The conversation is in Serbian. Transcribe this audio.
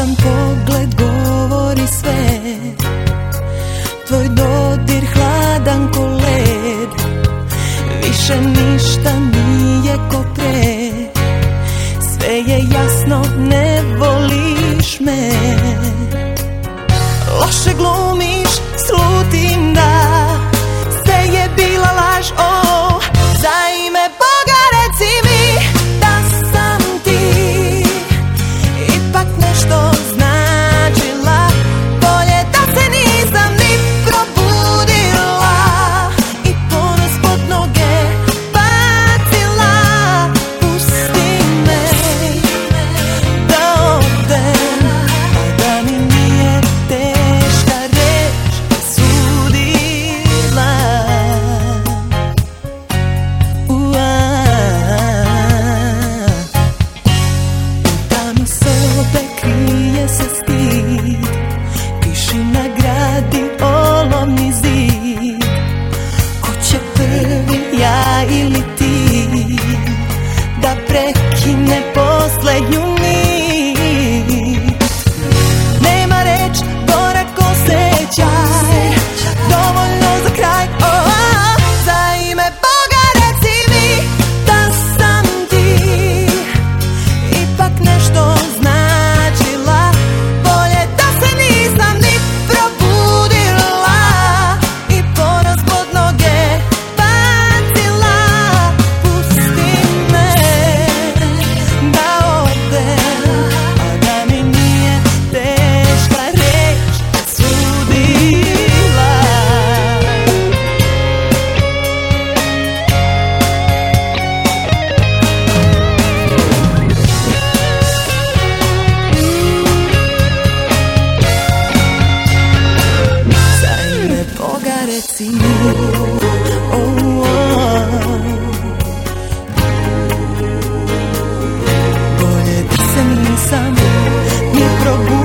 Jasan pogled govori sve, tvoj dodir hladan ko led. Više ništa nije ko pre, sve je jasno, ne voliš me. Loše glumiš, slutim da sve je bila laž. Za ime Boga reci mi da sam ti ipak nešto značila. Bolje da se nisam ni probudila i ponos pod noge bacila. Pusti me da odem, a da mi nije teška reč sudila. U tami sobe krije se stid, tišina gradi olovni zid. Ko će prvi, ja ili ti, da prekine poslednju nit? Nema reč, gorak osjećaj, dovoljno za kraj. Za ime Boga reci mi da sam ti ipak nešto značila. Bolje da se nisam ni probudila i ponos pod noge bacila. Pusti me da odem, a da mi nije teška reč sudila. Za ime Boga reci mi, bolje da se nisam ni probudila